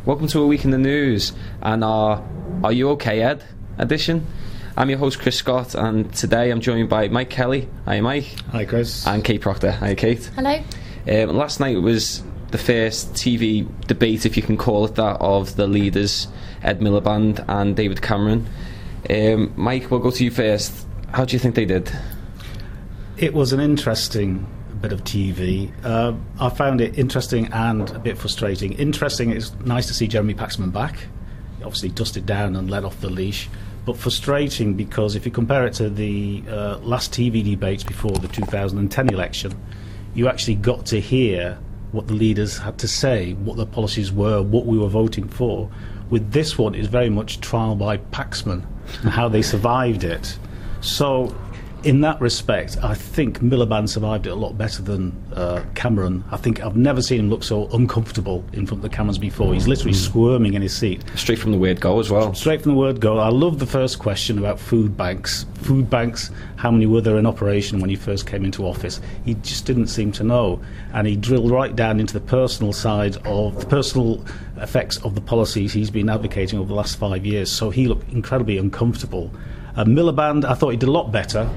Welcome to A Week in the News and our Are You OK Ed edition. I'm your host Chris Scott, and today I'm joined by Mike Kelly. Hi Mike. Hi Chris. And Kate Proctor. Hi Kate. Hello. Last night was the first TV debate, if you can call it that, of the leaders Ed Miliband and David Cameron. Mike, we'll go to you first. How do you think they did? It was an interesting bit of TV. I found it interesting and a bit frustrating. Interesting, it's nice to see Jeremy Paxman back. He obviously dusted down and let off the leash. But frustrating because if you compare it to the last TV debates before the 2010 election, you actually got to hear what the leaders had to say, what the policies were, what we were voting for. With this one, it's very much trial by Paxman and how they survived it. So in that respect, I think Miliband survived it a lot better than Cameron. I think I've never seen him look so uncomfortable in front of the cameras before. He's literally squirming in his seat. Straight from the word go as well. Straight from the word go. I love the first question about food banks. Food banks, how many were there in operation when he first came into office? He just didn't seem to know. And he drilled right down into the personal side of the personal effects of the policies he's been advocating over the last 5 years. So he looked incredibly uncomfortable. Miliband, I thought he did a lot better.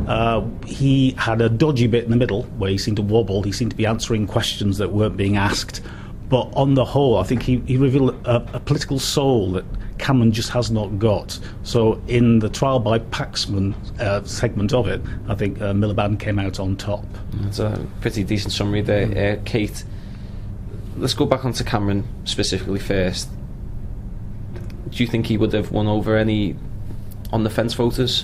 He had a dodgy bit in the middle where he seemed to wobble. He seemed to be answering questions that weren't being asked. But on the whole, I think he revealed a political soul that Cameron just has not got. So in the trial by Paxman segment of it, I think Miliband came out on top. That's a pretty decent summary there. Kate, let's go back onto Cameron specifically first. Do you think he would have won over any on-the-fence voters?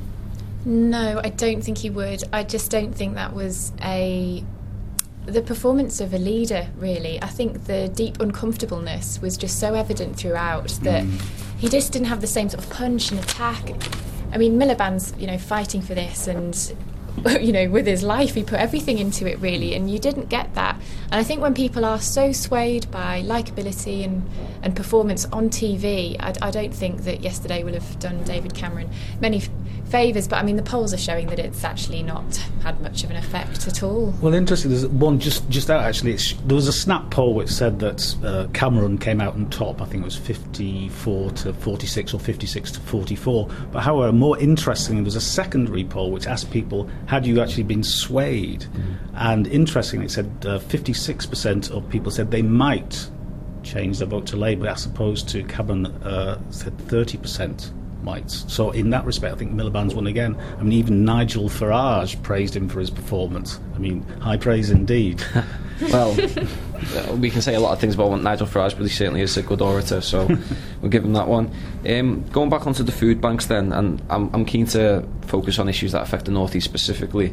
No, I don't think he would. I just don't think that was the performance of a leader, really. I think the deep uncomfortableness was just so evident throughout that he just didn't have the same sort of punch and attack. I mean, Miliband's, fighting for this and, with his life, he put everything into it, really, and you didn't get that. And I think when people are so swayed by likeability and performance on TV, I don't think that yesterday will have done David Cameron many favours, but I mean the polls are showing that it's actually not had much of an effect at all. Well, interesting, there's one just out actually. There was a Snap poll which said that Cameron came out on top. I think it was 54 to 46 or 56 to 44. But however, more interestingly, there was a secondary poll which asked people, had you actually been swayed? And interestingly, it said 56% of people said they might change their vote to Labour, as opposed to Cameron said 30% might. So in that respect, I think Miliband's won again. I mean, even Nigel Farage praised him for his performance. I mean, high praise indeed. Well, we can say a lot of things about Nigel Farage, but he certainly is a good orator, so we'll give him that one. Going back onto the food banks then, and I'm keen to focus on issues that affect the North East specifically.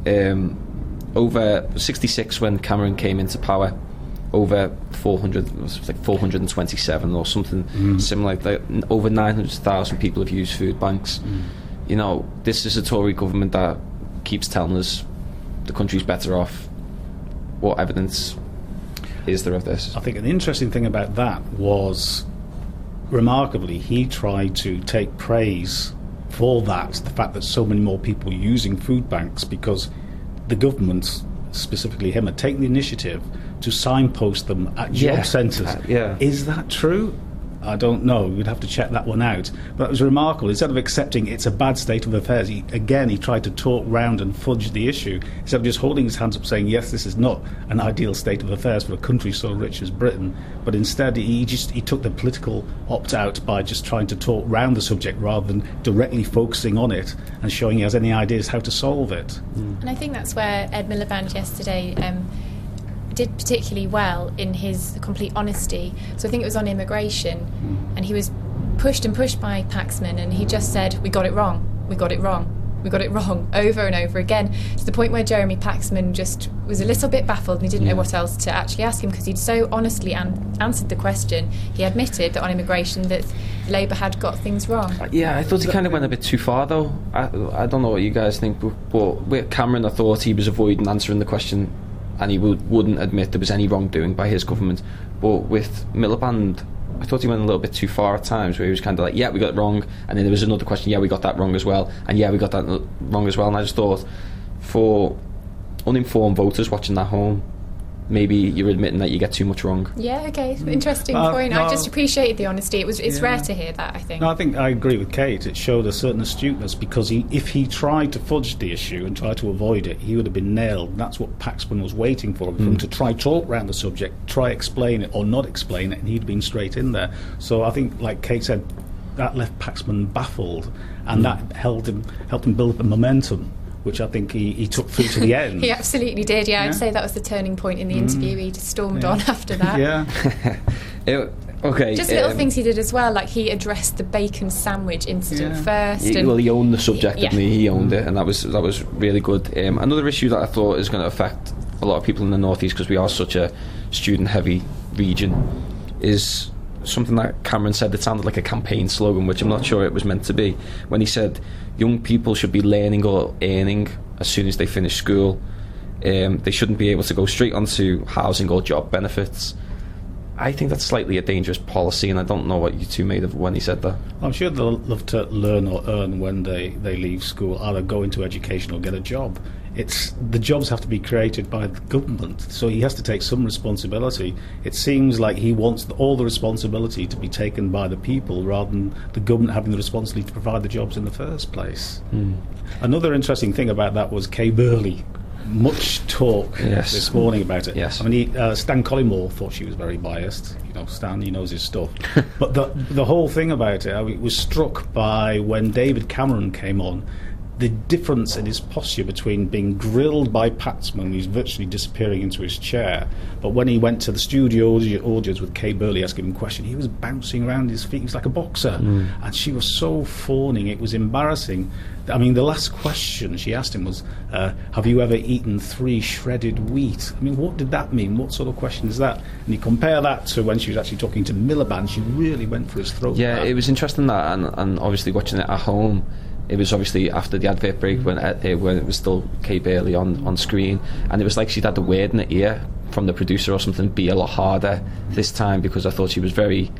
Over 66 when Cameron came into power, over 400, it was like 427 or something similar like that. Over 900,000 people have used food banks. This is a Tory government that keeps telling us the country's better off. What evidence is there of this? I think an interesting thing about that was, remarkably, he tried to take praise for that, the fact that so many more people were using food banks, because the government, specifically him, had taken the initiative to signpost them at job centres. Is that true? I don't know. We'd have to check that one out. But it was remarkable. Instead of accepting it's a bad state of affairs, he tried to talk round and fudge the issue. Instead of just holding his hands up saying, yes, this is not an ideal state of affairs for a country so rich as Britain. But instead, he took the political opt-out by just trying to talk round the subject rather than directly focusing on it and showing he has any ideas how to solve it. And I think that's where Ed Miliband yesterday did particularly well, in his complete honesty. So I think it was on immigration, and he was pushed by Paxman, and he just said, we got it wrong, over and over again, to the point where Jeremy Paxman just was a little bit baffled, and he didn't know what else to actually ask him, because he'd so honestly answered the question. He admitted that on immigration that Labour had got things wrong. I thought he kind of went a bit too far though. I don't know what you guys think, but with Cameron, I thought he was avoiding answering the question, and he wouldn't admit there was any wrongdoing by his government. But with Miliband, I thought he went a little bit too far at times, where he was kind of like, yeah, we got it wrong, and then there was another question, yeah, we got that wrong as well, and yeah, we got that wrong as well. And I just thought, for uninformed voters watching at home, maybe you're admitting that you get too much wrong. Yeah, okay, interesting point. I just appreciated the honesty. It's rare to hear that, I think. No, I think I agree with Kate. It showed a certain astuteness, because if he tried to fudge the issue and try to avoid it, he would have been nailed. That's what Paxman was waiting for him to try talk around the subject, try explain it or not explain it, and he'd been straight in there. So I think, like Kate said, that left Paxman baffled, and that helped him build up a momentum, which I think he took through to the end. He absolutely did, yeah. I'd say that was the turning point in the interview. He just stormed on after that. Yeah. Okay. Just little things he did as well, like he addressed the bacon sandwich incident first. He owned the subject, didn't he? He owned it, and that was really good. Another issue that I thought is going to affect a lot of people in the Northeast, because we are such a student-heavy region, is something that Cameron said that sounded like a campaign slogan, which I'm not sure it was meant to be, when he said young people should be learning or earning as soon as they finish school. They shouldn't be able to go straight onto housing or job benefits. I think that's slightly a dangerous policy, and I don't know what you two made of when he said that. I'm sure they'll love to learn or earn when they leave school, either go into education or get a job. The jobs have to be created by the government, so he has to take some responsibility. It seems like he wants all the responsibility to be taken by the people, rather than the government having the responsibility to provide the jobs in the first place. Another interesting thing about that was Kay Burley. Much talk this morning about it. Yes. I mean, Stan Collymore thought she was very biased. You know, Stan, he knows his stuff. But the whole thing about it, I was struck by when David Cameron came on, the difference in his posture between being grilled by Paxman, who's virtually disappearing into his chair, but when he went to the studio audience with Kay Burley asking him a question, he was bouncing around his feet. He was like a boxer. And she was so fawning, it was embarrassing. I mean, the last question she asked him was, have you ever eaten 3 shredded wheat? I mean, what did that mean? What sort of question is that? And you compare that to when she was actually talking to Miliband, she really went for his throat. Yeah, it was interesting that, and obviously watching it at home, it was obviously after the advert break when it was still Kay Burley on screen, and it was like she'd had the word in the ear from the producer or something, be a lot harder this time, because I thought she was very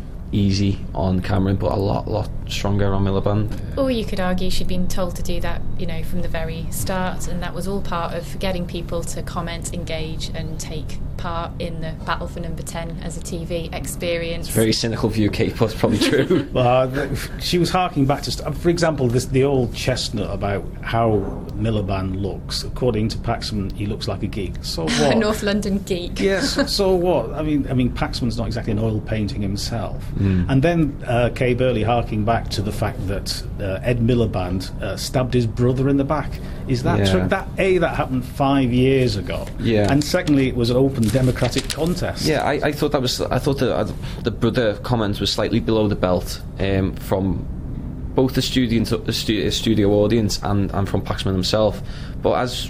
easy on Cameron, but a lot stronger on Miliband. Or you could argue she'd been told to do that, from the very start, and that was all part of getting people to comment, engage, and take part in the battle for number 10 as a TV experience. It's a very cynical view, Kate, but it's probably true. Well, she was harking back to, for example, the old chestnut about how Miliband looks. According to Paxman, he looks like a geek. So what? A North London geek. Yes. So what? I mean, Paxman's not exactly an oil painting himself. And then Kay Burley harking back to the fact that Ed Miliband stabbed his brother in the back. Is that true? That happened 5 years ago. Yeah. And secondly, it was an open democratic contest. Yeah, I thought that was. I thought the brother comment was slightly below the belt from both the studio audience and from Paxman himself. But as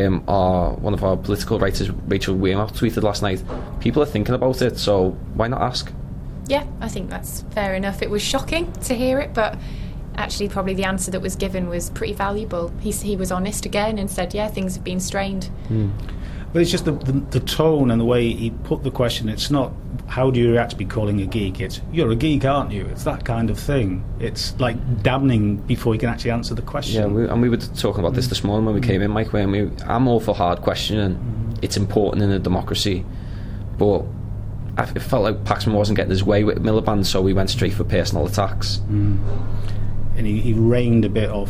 one of our political writers, Rachel Weirmouth, tweeted last night, people are thinking about it, so why not ask? Yeah, I think that's fair enough. It was shocking to hear it, but actually probably the answer that was given was pretty valuable. He was honest again and said, yeah, things have been strained. But it's just the tone and the way he put the question. It's not, how do you react to be calling a geek? It's, you're a geek, aren't you? It's that kind of thing. It's like damning before you can actually answer the question. Yeah, we were talking about this morning when we came in, Mike, I'm all for hard questioning. It's important in a democracy. But it felt like Paxman wasn't getting his way with Miliband, so we went straight for personal attacks. And he reined a bit off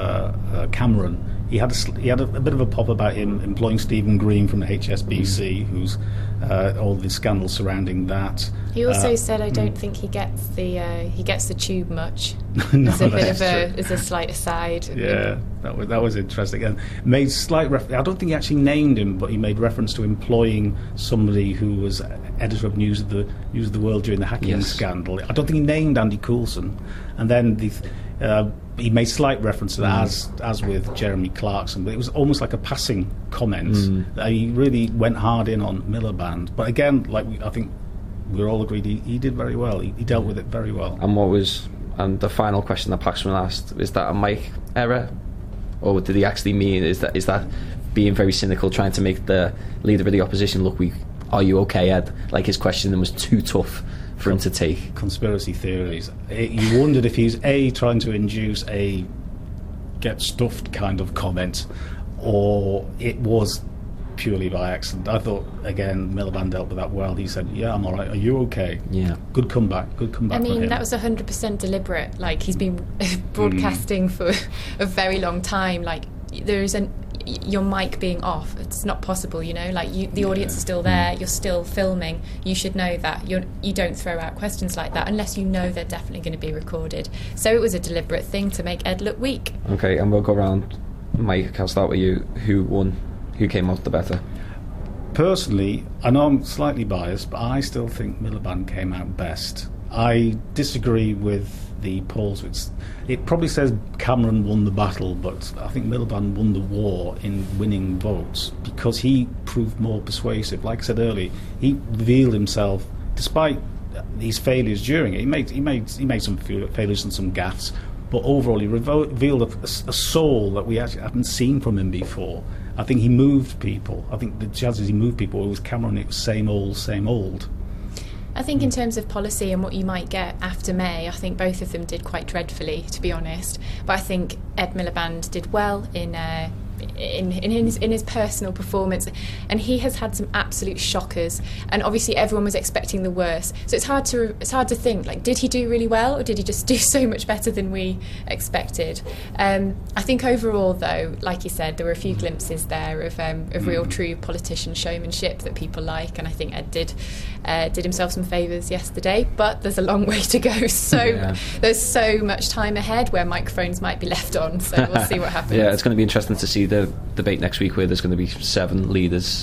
Cameron. He had a bit of a pop about him employing Stephen Green from the HSBC, who's all the scandals surrounding that. He also said, "I don't think he gets the tube much." No, as a slight aside. Yeah, that was interesting. And made slight reference. I don't think he actually named him, but he made reference to employing somebody who was editor of News of the World during the hacking scandal. I don't think he named Andy Coulson. And then he made slight reference to that, as with Jeremy Clarkson, but it was almost like a passing comment. He really went hard in on Miliband. But again, I think we're all agreed, he did very well. He dealt with it very well. And the final question that Paxman asked, is that a Mike error? Or did he actually mean, is that being very cynical, trying to make the leader of the opposition look weak? Are you okay, Ed? Like his question was too tough for him to take. Conspiracy theories. You wondered if he's trying to induce a get stuffed kind of comment, or it was purely by accident. I thought, again, Miliband dealt with that well. He said, yeah, I'm all right. Are you okay? Yeah. Good comeback. I mean, that was 100% deliberate. Like, he's been broadcasting for a very long time. Like, there is your mic being off. It's not possible, you know. Like, the audience is still there. You're still filming. You should know that. You don't throw out questions like that unless you know they're definitely going to be recorded. So it was a deliberate thing to make Ed look weak. Okay, and we'll go around. Mike, I'll start with you. Who won? Who came out the better? Personally, I know I'm slightly biased, but I still think Miliband came out best. I disagree with the polls. It probably says Cameron won the battle, but I think Miliband won the war in winning votes because he proved more persuasive. Like I said earlier, he revealed himself despite these failures during it. He made some failures and some gaffes, but overall he revealed a soul that we actually haven't seen from him before. I think he moved people. I think the chances he moved people, it was Cameron, it was same old. I think in terms of policy and what you might get after May, I think both of them did quite dreadfully, to be honest. But I think Ed Miliband did well in his personal performance, and he has had some absolute shockers. And obviously, everyone was expecting the worst. So it's hard to think, like, did he do really well, or did he just do so much better than we expected? I think overall, though, like you said, there were a few glimpses there of real, true politician showmanship that people like, and I think Ed did himself some favours yesterday. But there's a long way to go. So there's so much time ahead where microphones might be left on. So we'll see what happens. Yeah, it's going to be interesting to see the debate next week, where there's going to be 7 leaders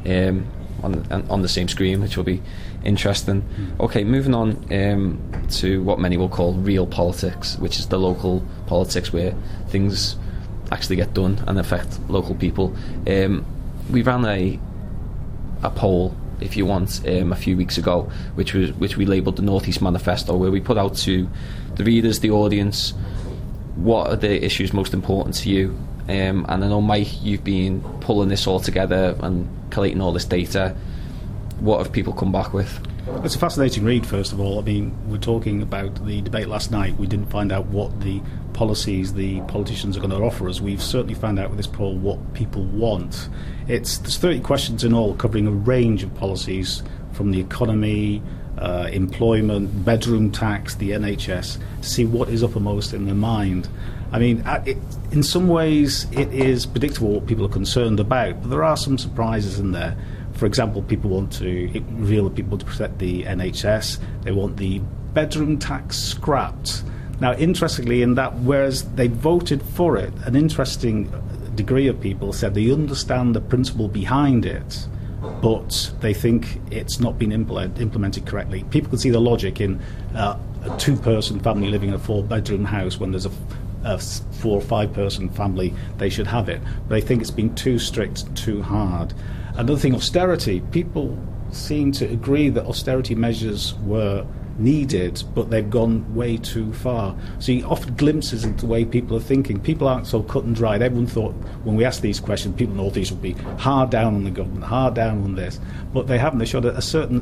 on the same screen, which will be interesting. Okay, moving on to what many will call real politics, which is the local politics where things actually get done and affect local people. We ran a poll, if you want, a few weeks ago, which we labelled the North East Manifesto, where we put out to the readers, the audience, what are the issues most important to you. And I know, Mike, you've been pulling this all together and collating all this data. What have people come back with? It's a fascinating read, first of all. I mean, we're talking about the debate last night. We didn't find out what the policies the politicians are going to offer us. We've certainly found out with this poll what people want. There's 30 questions in all, covering a range of policies, from the economy, employment, bedroom tax, the NHS, to see what is uppermost in their mind. I mean, in some ways it is predictable what people are concerned about, but there are some surprises in there. For example, people want to reveal that people want to protect the NHS. They want the bedroom tax scrapped. Now, interestingly, in that, whereas they voted for it, an interesting degree of people said they understand the principle behind it, but they think it's not been implemented correctly. People can see the logic in a 2-person family living in a 4-bedroom house. When there's a 4 or 5-person family, they should have it. But they think it's been too strict, too hard. Another thing, austerity. People seem to agree that austerity measures were needed, but they've gone way too far. So you often glimpses into the way people are thinking. People aren't so cut and dried. Everyone thought, when we asked these questions, people in the North East would be hard down on the government, hard down on this. But they haven't. They showed a certain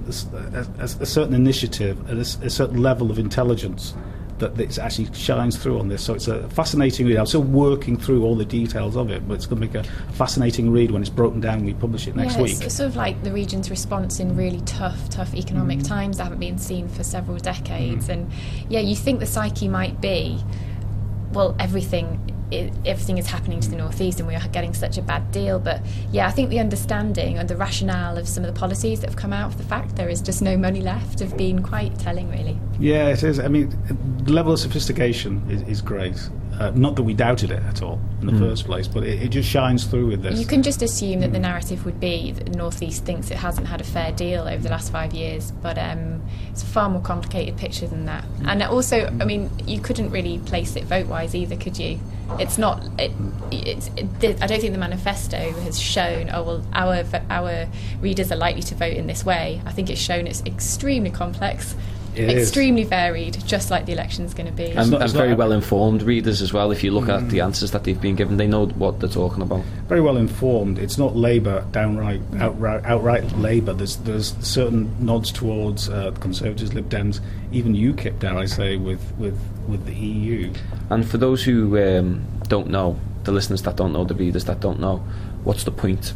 initiative, a certain level of intelligence that it actually shines through on this. So it's a fascinating read. I'm still working through all the details of it, but it's going to make a fascinating read when it's broken down and we publish it next week. It's sort of like the region's response in really tough economic times that haven't been seen for several decades. And you think the psyche might be, well, everything is happening to the North East and we are getting such a bad deal. But I think the understanding and the rationale of some of the policies that have come out of the fact there is just no money left have been quite telling, really. Yeah, it is. I mean, the level of sophistication is great. Not that we doubted it at all in the first place, but it just shines through with this. You can just assume that the narrative would be that the North East thinks it hasn't had a fair deal over the last 5 years, but it's a far more complicated picture than that. And also, I mean, you couldn't really place it vote-wise either, could you? It's not. I don't think the manifesto has shown, our readers are likely to vote in this way. I think it's shown it's extremely complex. Extremely varied, just like the election's going to be. And very well informed readers as well. If you look at the answers that they've been given, they know what they're talking about. Very well informed. It's not Labour outright Labour. There's certain nods towards Conservatives, Lib Dems, even UKIP, dare I say, with the EU. And for those who don't know, the listeners that don't know, the readers that don't know, what's the point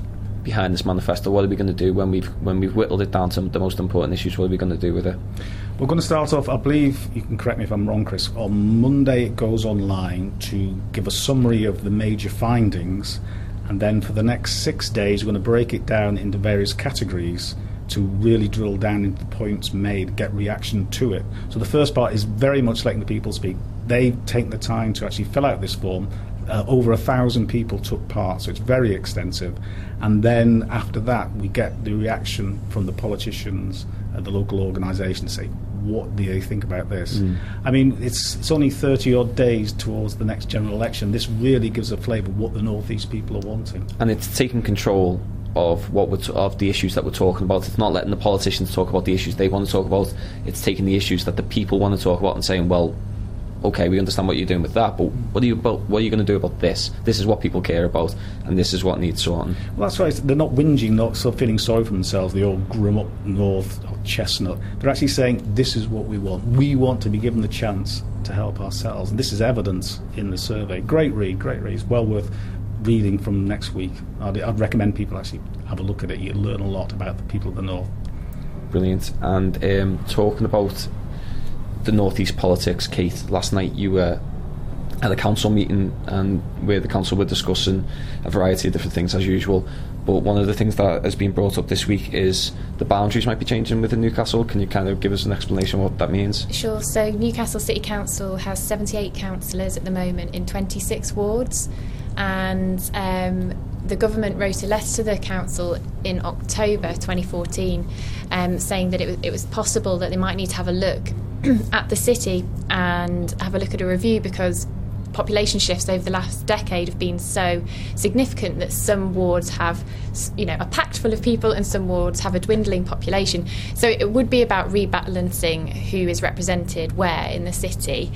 behind this manifesto? What are we going to do when we've whittled it down to the most important issues? What are we going to do with it? We're going to start off, I believe, you can correct me if I'm wrong, Chris, on Monday it goes online to give a summary of the major findings, and then for the next 6 days we're going to break it down into various categories to really drill down into the points made, get reaction to it. So the first part is very much letting the people speak. They've taken the time to actually fill out this form. Over 1,000 people took part, so it's very extensive. And then after that, we get the reaction from the politicians at the local organisation to say, what do they think about this? I mean, it's only 30-odd days towards the next general election. This really gives a flavour of what the North East people are wanting. And it's taking control of of the issues that we're talking about. It's not letting the politicians talk about the issues they want to talk about. It's taking the issues that the people want to talk about and saying, well, okay, we understand what you're doing with that, but what are you going to do about this? This is what people care about, and this is what needs sorting. Well, that's right. They're not whinging, not sort of feeling sorry for themselves, the old grim up north or chestnut. They're actually saying, this is what we want. We want to be given the chance to help ourselves, and this is evidence in the survey. Great read. It's well worth reading from next week. I'd recommend people actually have a look at it. You'll learn a lot about the people of the North. Brilliant. And talking about the North East politics, Kate, last night you were at a council meeting and where the council were discussing a variety of different things as usual, but one of the things that has been brought up this week is the boundaries might be changing within Newcastle. Can you kind of give us an explanation of what that means? Sure. So Newcastle City Council has 78 councillors at the moment in 26 wards, and the government wrote a letter to the council in October 2014 saying that it was possible that they might need to have a look at the city and have a look at a review, because population shifts over the last decade have been so significant that some wards have, are packed full of people and some wards have a dwindling population. So it would be about rebalancing who is represented where in the city.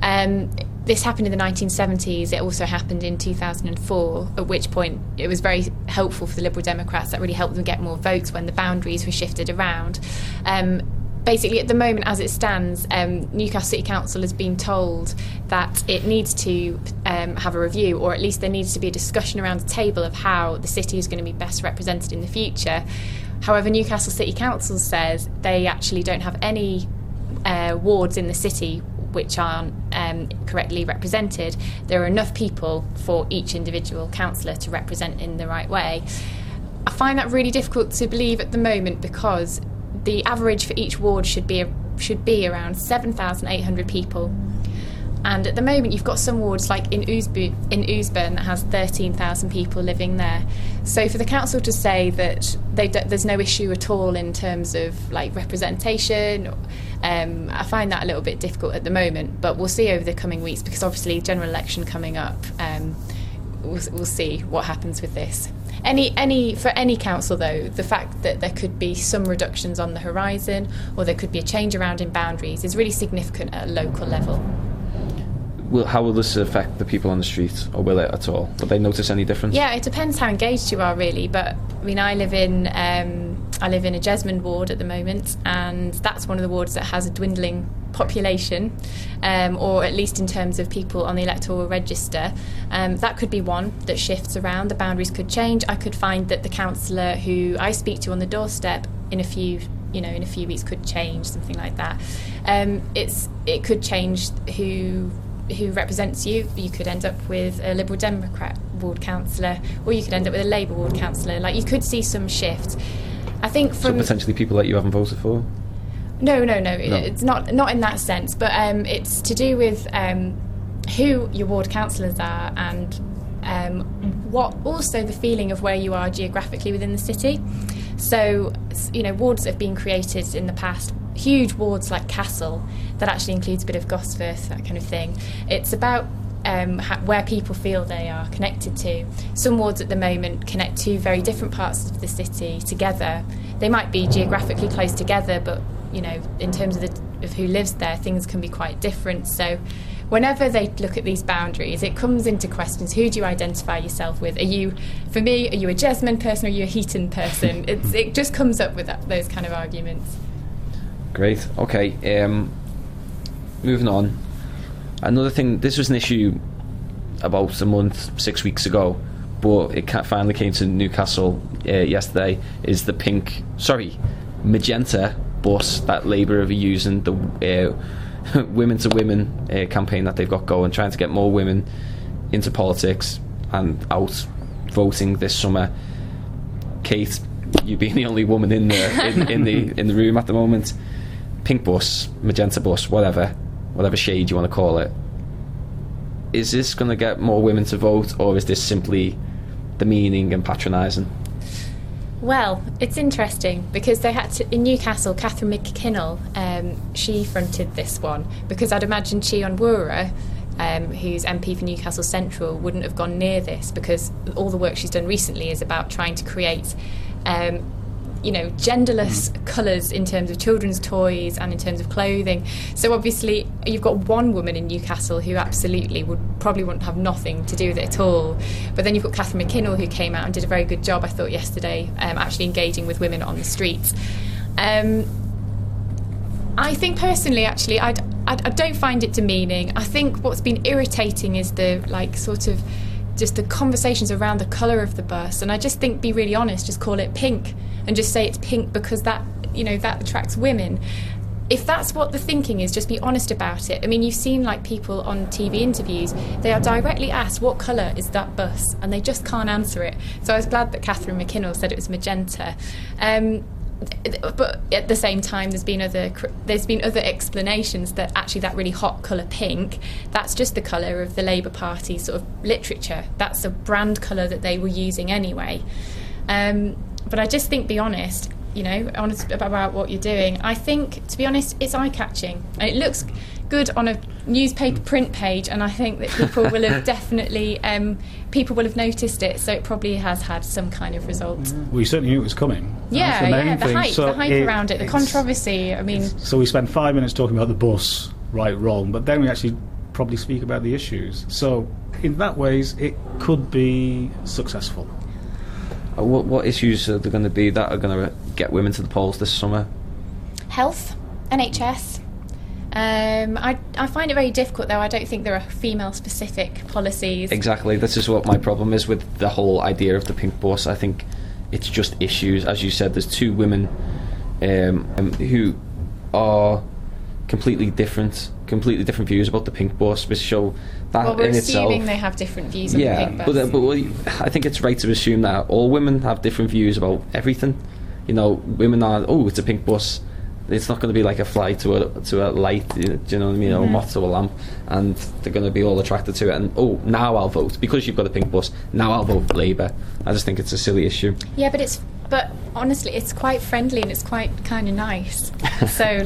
This happened in the 1970s. It also happened in 2004, at which point it was very helpful for the Liberal Democrats. That really helped them get more votes when the boundaries were shifted around. Basically, at the moment, as it stands, Newcastle City Council has been told that it needs to have a review, or at least there needs to be a discussion around the table of how the city is going to be best represented in the future. However, Newcastle City Council says they actually don't have any wards in the city which aren't correctly represented. There are enough people for each individual councillor to represent in the right way. I find that really difficult to believe at the moment, because the average for each ward should be around 7,800 people. And at the moment, you've got some wards like in Ousbourne that has 13,000 people living there. So for the council to say that there's no issue at all in terms of representation, I find that a little bit difficult at the moment. But we'll see over the coming weeks, because obviously general election coming up. We'll see what happens with this. For any council, though, the fact that there could be some reductions on the horizon, or there could be a change around in boundaries, is really significant at a local level. How will this affect the people on the street, or will it at all? Will they notice any difference? Yeah, it depends how engaged you are, really. But I mean, I live in a Jesmond ward at the moment, and that's one of the wards that has a dwindling population, or at least in terms of people on the electoral register. That could be one that shifts around. The boundaries could change. I could find that the councillor who I speak to on the doorstep in a few weeks could change, something like that. It could change who represents you. You could end up with a Liberal Democrat ward councillor, or you could end up with a Labour ward councillor. You could see some shift. I think so potentially people that you haven't voted for? No. It's not in that sense, but it's to do with who your ward councillors are, and what also the feeling of where you are geographically within the city. So, wards that have been created in the past, huge wards like Castle, that actually includes a bit of Gosforth, that kind of thing. It's about where people feel they are connected to. Some wards at the moment connect two very different parts of the city together. They might be geographically close together, but in terms of who lives there, things can be quite different. So whenever they look at these boundaries, it comes into questions: who do you identify yourself with? Are you a Jesmond person, or are you a Heaton person? It just comes up with those kind of arguments. Great. Okay. Moving on. Another thing, this was an issue about a month, 6 weeks ago, but it finally came to Newcastle yesterday, is the magenta bus that Labour are using, the Women to Women campaign that they've got going, trying to get more women into politics and out voting this summer. Kate, you being the only woman in the room at the moment, pink bus, magenta bus, whatever shade you want to call it, is this going to get more women to vote, or is this simply demeaning and patronising? Well, it's interesting because they had to, in Newcastle, Catherine McKinnell, she fronted this one, because I'd imagine Chion Wura, who's MP for Newcastle Central, wouldn't have gone near this, because all the work she's done recently is about trying to create genderless colours in terms of children's toys and in terms of clothing. So obviously you've got one woman in Newcastle who absolutely probably wouldn't have nothing to do with it at all. But then you've got Catherine McKinnell, who came out and did a very good job, I thought, yesterday, actually engaging with women on the streets. I think personally, actually, I don't find it demeaning. I think what's been irritating is just the conversations around the colour of the bus, and I just think, be really honest, just call it pink and just say it's pink because that attracts women. If that's what the thinking is, just be honest about it. I mean, you've seen people on TV interviews, they are directly asked, what colour is that bus? And they just can't answer it. So I was glad that Catherine McKinnell said it was magenta. But at the same time, there's been other explanations that actually that really hot colour pink, that's just the colour of the Labour Party sort of literature. That's a brand colour that they were using anyway. But I just think, be honest, honest about what you're doing. I think, to be honest, it's eye-catching. And it looks good on a newspaper print page, and I think that people will have definitely noticed it, so it probably has had some kind of result. Well, you certainly knew it was coming. The hype around it, the controversy. I mean, so we spent 5 minutes talking about the bus, right, wrong, but then we actually probably speak about the issues. So in that ways, it could be successful. What issues are there going to be that are going to get women to the polls this summer? Health, NHS. I find it very difficult, though. I don't think there are female-specific policies. Exactly. This is what my problem is with the whole idea of the pink bus. I think it's just issues. As you said, there's two women who are completely different views about the pink bus, which show that well, we're in assuming itself, they have different views on the pink bus. But I think it's right to assume that all women have different views about everything. Women are, it's a pink bus, it's not going to be like a fly to a light, do you know what I mean, or a moth to a lamp, and they're going to be all attracted to it, and now I'll vote because you've got a pink bus, now I'll vote Labour. I just think it's a silly issue. Yeah, but honestly, it's quite friendly and it's quite kind of nice. So,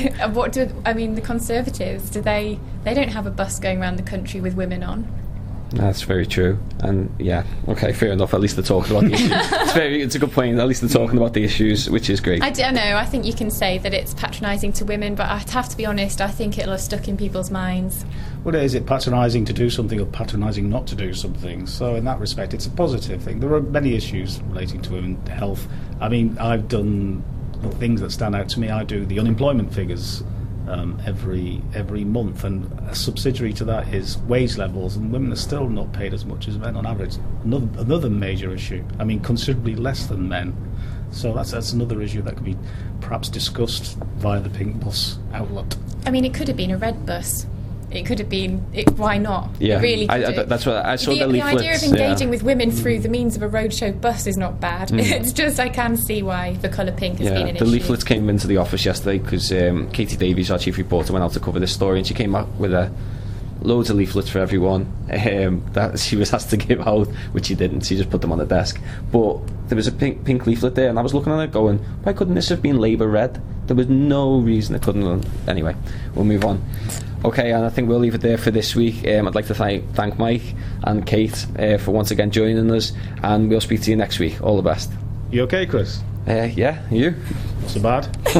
the Conservatives, they don't have a bus going around the country with women on. That's very true. And yeah, okay, fair enough. At least they're talking about the issues. It's a good point. At least they're talking about the issues, which is great. I don't know. I think you can say that it's patronising to women, but I'd have to be honest, I think it'll have stuck in people's minds. Well, is it patronising to do something or patronising not to do something? So in that respect, it's a positive thing. There are many issues relating to women's health. I mean, I've done the things that stand out to me. I do the unemployment figures every month, and a subsidiary to that is wage levels, and women are still not paid as much as men on average. Another major issue. I mean, considerably less than men. So that's another issue that could be perhaps discussed via the pink bus outlet. I mean, it could have been a red bus. It could have been. Why not? Yeah, it really. That's what I saw. The leaflets. The idea of engaging with women through the means of a roadshow bus is not bad. It's just I can see why the colour pink has been an issue. The leaflets came into the office yesterday because Katie Davies, our chief reporter, went out to cover this story, and she came out with loads of leaflets for everyone that she was asked to give out, which she didn't. She just put them on the desk. But there was a pink leaflet there, and I was looking at it going, why couldn't this have been Labour red? There was no reason it couldn't. Anyway, we'll move on. Okay, and I think we'll leave it there for this week. I'd like to thank Mike and Kate for once again joining us, and we'll speak to you next week. All the best. You okay, Chris? Yeah, you? Not so bad.